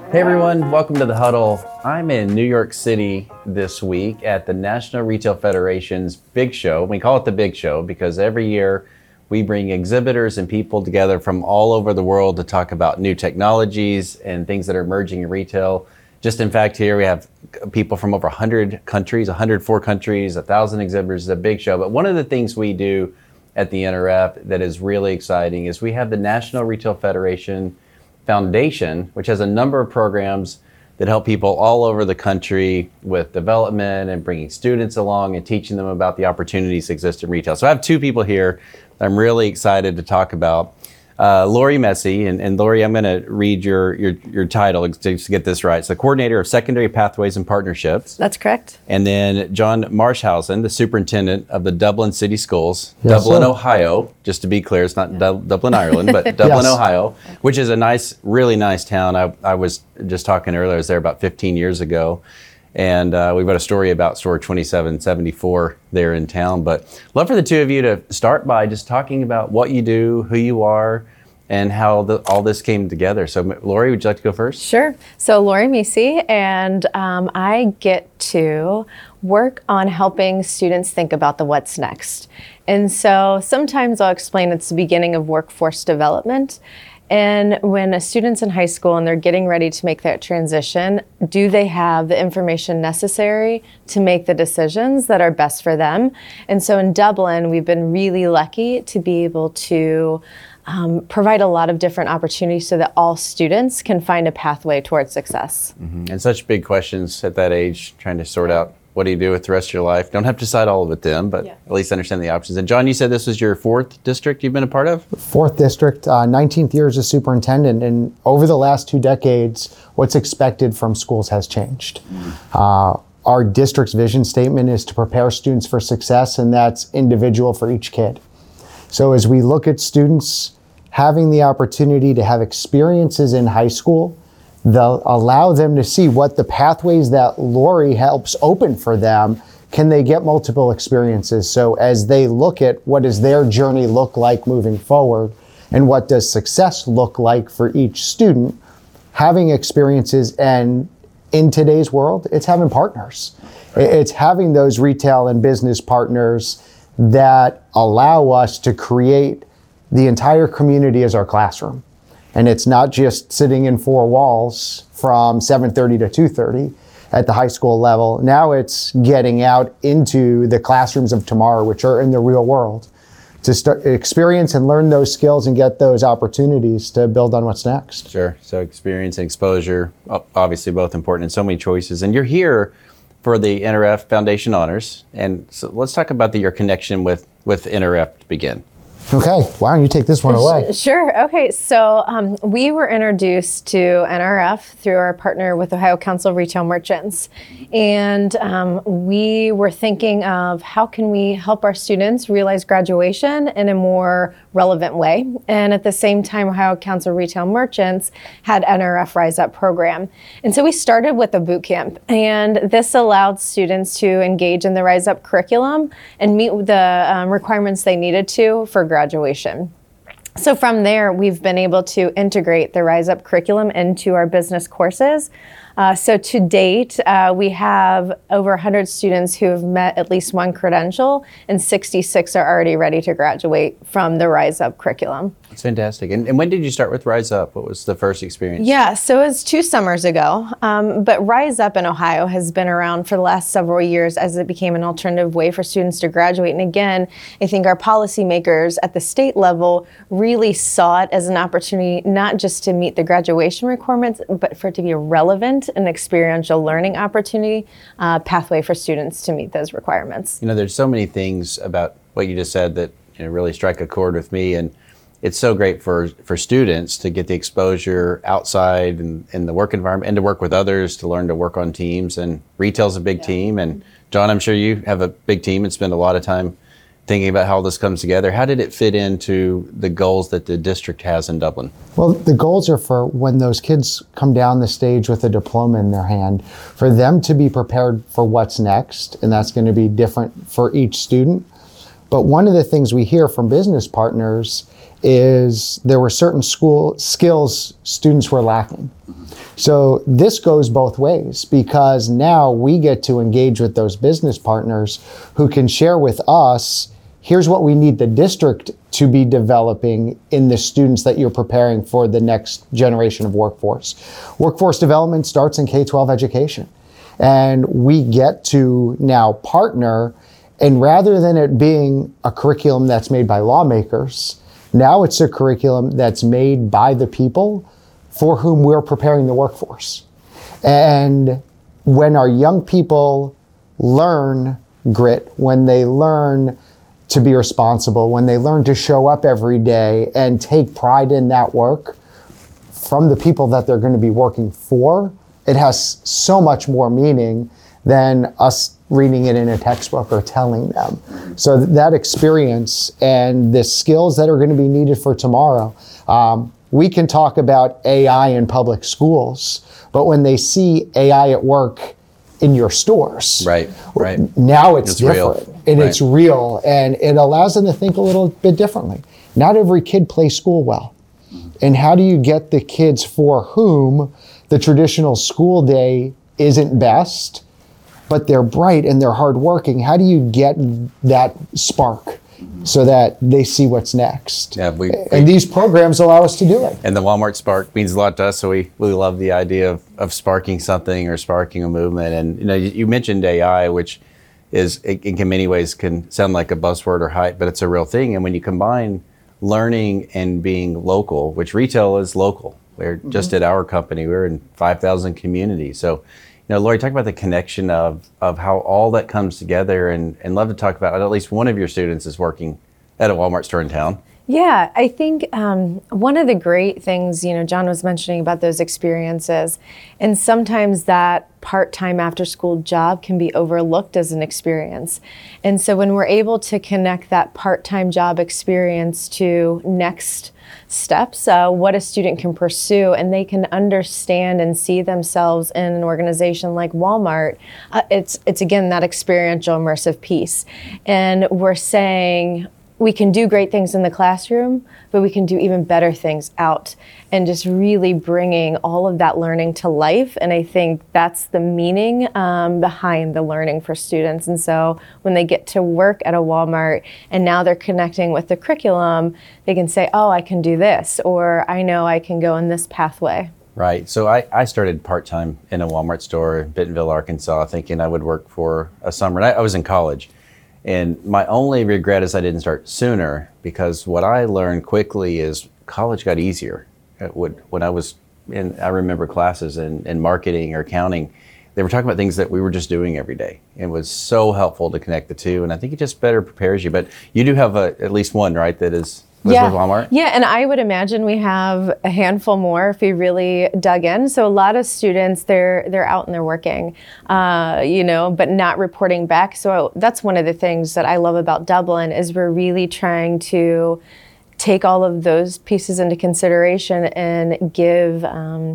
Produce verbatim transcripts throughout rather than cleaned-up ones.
Hey everyone, welcome to The Huddle. I'm in New York City this week at the National Retail Federation's Big Show. We call it the Big Show because every year we bring exhibitors and people together from all over the world to talk about new technologies and things that are emerging in retail. Just in fact, here we have people from over one hundred countries, one hundred four countries, one thousand exhibitors. It's a big show. But one of the things we do at the N R F that is really exciting is we have the National Retail Federation Foundation, which has a number of programs that help people all over the country with development and bringing students along and teaching them about the opportunities that exist in retail. So I have two people here that I'm really excited to talk about. Uh, Lori Messi, and, and Lori, I'm going to read your, your your title to get this right. It's the Coordinator of Secondary Pathways and Partnerships. That's correct. And then John Marshausen, the Superintendent of the Dublin City Schools, Yes, Dublin, sir. Ohio, just to be clear, it's not Du- Dublin, Ireland, but Dublin, Yes. Ohio, which is a nice, really nice town. I, I was just talking earlier, I was there about fifteen years ago. And uh, we've got a story about store twenty-seven seventy-four there in town. But love for the two of you to start by just talking about what you do, who you are, and how the, all this came together. So Lori, would you like to go first? Sure. So Lori Messi, and um, I get to work on helping students think about the what's next. And so sometimes I'll explain it's the beginning of workforce development. And when a student's in high school and they're getting ready to make that transition, do they have the information necessary to make the decisions that are best for them? And so in Dublin, we've been really lucky to be able to um, provide a lot of different opportunities so that all students can find a pathway towards success. Mm-hmm. And such big questions at that age, trying to sort out what do you do with the rest of your life. Don't have to decide all of it then, but Yeah. at least understand the options. And John, you said this was your fourth district you've been a part of? Fourth district, uh, nineteenth year as a superintendent, and over the last two decades, what's expected from schools has changed. Uh, our district's vision statement is to prepare students for success, and that's individual for each kid. So as we look at students having the opportunity to have experiences in high school, they'll allow them to see what the pathways that Lori helps open for them. Can they get multiple experiences? So as they look at what does their journey look like moving forward, and what does success look like for each student, having experiences, and in today's world, it's having partners. It's having those retail and business partners that allow us to create the entire community as our classroom. And it's not just sitting in four walls from seven thirty to two thirty at the high school level. Now it's getting out into the classrooms of tomorrow, which are in the real world, to start experience and learn those skills and get those opportunities to build on what's next. Sure. So experience and exposure, o- obviously both important and so many choices. And you're here for the N R F Foundation Honors. And so let's talk about the, your connection with, with N R F to begin. Okay, why don't you take this one away? Sure. Okay. So um, we were introduced to N R F through our partner with Ohio Council of Retail Merchants. And um, we were thinking of how can we help our students realize graduation in a more relevant way. And at the same time, Ohio Council of Retail Merchants had N R F Rise Up program. And so we started with a boot camp. And this allowed students to engage in the Rise Up curriculum and meet the um, requirements they needed to for graduation. So from there, we've been able to integrate the Rise Up curriculum into our business courses. Uh, so to date, uh, we have over one hundred students who have met at least one credential, and sixty-six are already ready to graduate from the Rise Up curriculum. That's fantastic. And, and when did you start with Rise Up? What was the first experience? Yeah, so it was two summers ago. Um, but Rise Up in Ohio has been around for the last several years as it became an alternative way for students to graduate. And again, I think our policymakers at the state level really saw it as an opportunity not just to meet the graduation requirements, but for it to be a relevant and experiential learning opportunity uh, pathway for students to meet those requirements. You know, there's so many things about what you just said that you know, really strike a chord with me. And it's so great for, for students to get the exposure outside and in the work environment and to work with others, to learn to work on teams. And retail's a big Yeah. team. And John, I'm sure you have a big team and spend a lot of time thinking about how this comes together. How did it fit into the goals that the district has in Dublin? Well, the goals are for when those kids come down the stage with a diploma in their hand, for them to be prepared for what's next, and that's going to be different for each student. But one of the things we hear from business partners is there were certain school skills students were lacking. So this goes both ways, because now we get to engage with those business partners who can share with us, here's what we need the district to be developing in the students that you're preparing for the next generation of workforce. Workforce development starts in K twelve education. And we get to now partner, and rather than it being a curriculum that's made by lawmakers, now it's a curriculum that's made by the people for whom we're preparing the workforce. And when our young people learn grit, when they learn to be responsible, when they learn to show up every day and take pride in that work from the people that they're going to be working for, it has so much more meaning than us reading it in a textbook or telling them. So that experience and the skills that are going to be needed for tomorrow, um, we can talk about A I in public schools, but when they see A I at work in your stores, Right, right. now it's, It's different real. and Right. it's real, and it allows them to think a little bit differently. Not every kid plays school well. And how do you get the kids for whom the traditional school day isn't best, but they're bright and they're hardworking? How do you get that spark so that they see what's next? Yeah, we, And these programs allow us to do it. And the Walmart Spark means a lot to us, so we we love the idea of, of sparking something or sparking a movement. And you know, you, you mentioned A I, which is it, in many ways can sound like a buzzword or hype, but it's a real thing. And when you combine learning and being local, which retail is local, we're mm-hmm. just at our company, we're in five thousand communities. So, you know, Lori, talk about the connection of of how all that comes together, and and love to talk about at least one of your students is working at a Walmart store in town. Yeah, I think um, one of the great things, you know, John was mentioning about those experiences, and sometimes that part-time after-school job can be overlooked as an experience. And so when we're able to connect that part-time job experience to next steps, uh, what a student can pursue, and they can understand and see themselves in an organization like Walmart, uh, it's it's again that experiential immersive piece. And we're saying, we can do great things in the classroom, but we can do even better things out, and just really bringing all of that learning to life. And I think that's the meaning um, behind the learning for students. And so when they get to work at a Walmart and now they're connecting with the curriculum, they can say, oh, I can do this, or I know I can go in this pathway. Right. So I, I started part-time in a Walmart store in Bentonville, Arkansas, thinking I would work for a summer. And I, I was in college. And my only regret is I didn't start sooner, because what I learned quickly is college got easier. It would, when I was in, I remember classes in, in marketing or accounting, they were talking about things that we were just doing every day. It was so helpful to connect the two, and I think it just better prepares you. But you do have a, at least one, right, that is was yeah. with Walmart? Yeah, and I would imagine we have a handful more if we really dug in. So a lot of students, they're they're out and they're working, uh, you know, but not reporting back. So that's one of the things that I love about Dublin, is we're really trying to take all of those pieces into consideration and give um,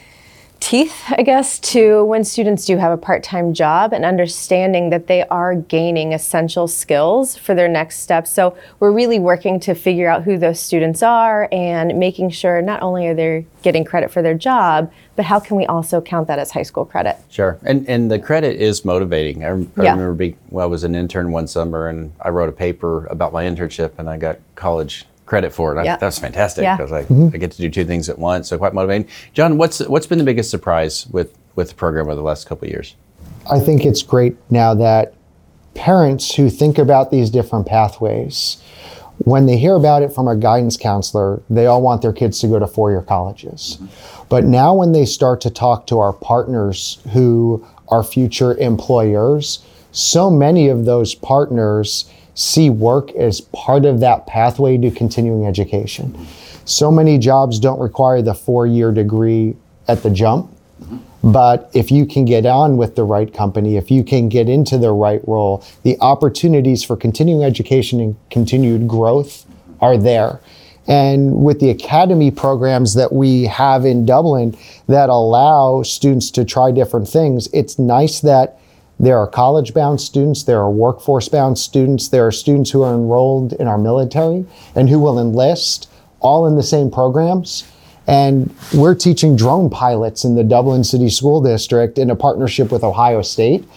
teeth, I guess, to when students do have a part-time job, and understanding that they are gaining essential skills for their next steps. So we're really working to figure out who those students are, and making sure not only are they getting credit for their job, but how can we also count that as high school credit? Sure. And and the credit is motivating. I, I Yeah. remember being, well, I was an intern one summer, and I wrote a paper about my internship, and I got college credit for it. I, Yeah. that was fantastic, Yeah. because I, I get to do two things at once, so quite motivating. John, what's what's been the biggest surprise with, with the program over the last couple of years? I think it's great now that parents who think about these different pathways, when they hear about it from a guidance counselor, they all want their kids to go to four-year colleges. Mm-hmm. But now when they start to talk to our partners who are future employers, so many of those partners see work as part of that pathway to continuing education. So many jobs don't require the four-year degree at the jump, but if you can get on with the right company, if you can get into the right role, the opportunities for continuing education and continued growth are there. And with the academy programs that we have in Dublin that allow students to try different things, it's nice that there are college-bound students, there are workforce-bound students, there are students who are enrolled in our military and who will enlist, all in the same programs. And we're teaching drone pilots in the Dublin City School District in a partnership with Ohio State.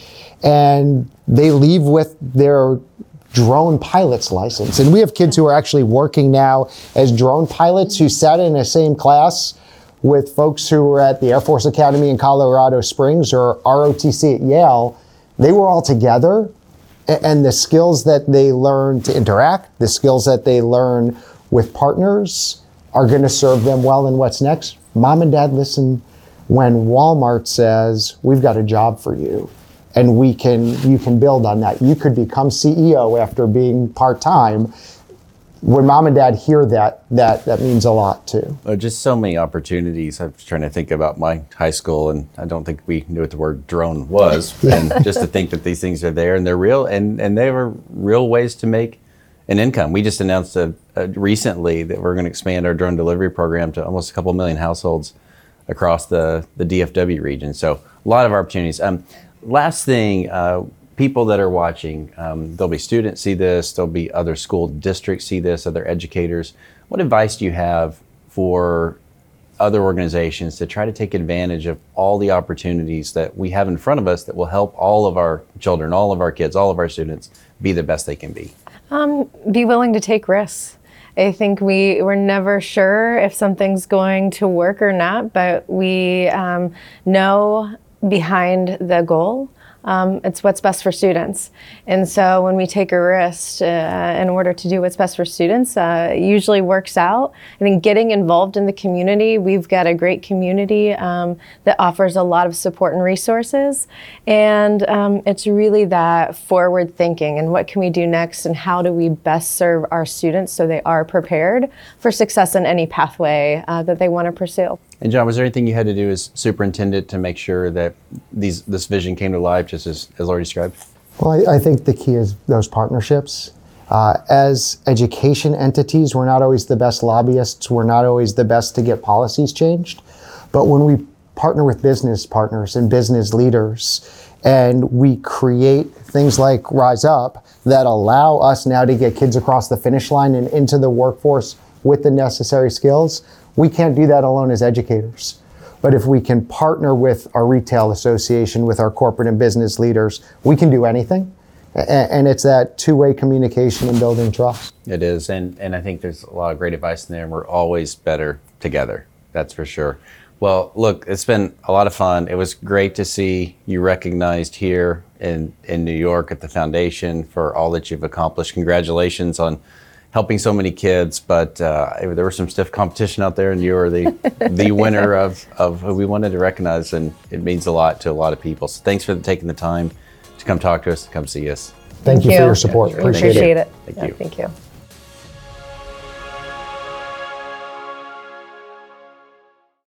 And they leave with their drone pilot's license. And we have kids who are actually working now as drone pilots who sat in the same class with folks who were at the Air Force Academy in Colorado Springs or R O T C at Yale. They were all together, and the skills that they learn to interact, the skills that they learn with partners are going to serve them well in what's next. Mom and Dad, listen when Walmart says, we've got a job for you, and we can, you can build on that. You could become C E O after being part-time. When Mom and Dad hear that, that, that means a lot too. Oh, just so many opportunities. I was trying to think about my high school, and I don't think we knew what the word drone was. And just to think that these things are there and they're real, and, and they were real ways to make an income. We just announced a, a recently that we're going to expand our drone delivery program to almost a couple million households across the, the D F W region. So a lot of opportunities. Um, last thing, uh, people that are watching, um, there'll be students see this, there'll be other school districts see this, other educators. What advice do you have for other organizations to try to take advantage of all the opportunities that we have in front of us that will help all of our children, all of our kids, all of our students be the best they can be? Um, be willing to take risks. I think we, we're never sure if something's going to work or not, but we um, know behind the goal, Um, it's what's best for students. And so when we take a risk uh, in order to do what's best for students, uh, it usually works out. I think getting involved in the community, we've got a great community um, that offers a lot of support and resources. And um, it's really that forward thinking and what can we do next and how do we best serve our students so they are prepared for success in any pathway uh, that they want to pursue. And John, was there anything you had to do as superintendent to make sure that these this vision came to life, just as, as Lori described? Well, I, I think the key is those partnerships. Uh, as education entities, we're not always the best lobbyists. We're not always the best to get policies changed. But when we partner with business partners and business leaders, and we create things like Rise Up that allow us now to get kids across the finish line and into the workforce with the necessary skills, we can't do that alone as educators. But if we can partner with our retail association, with our corporate and business leaders, we can do anything. And it's that two-way communication and building trust. It is, and, and I think there's a lot of great advice in there, and we're always better together, that's for sure. Well, look, it's been a lot of fun. It was great to see you recognized here in, in New York at the foundation for all that you've accomplished. Congratulations on helping so many kids, but uh, there was some stiff competition out there, and you were the the winner of, of who we wanted to recognize, and it means a lot to a lot of people. So thanks for taking the time to come talk to us, to come see us. Thank, thank you for your support. Yeah, appreciate, appreciate it. it. Thank yeah, you. Thank you.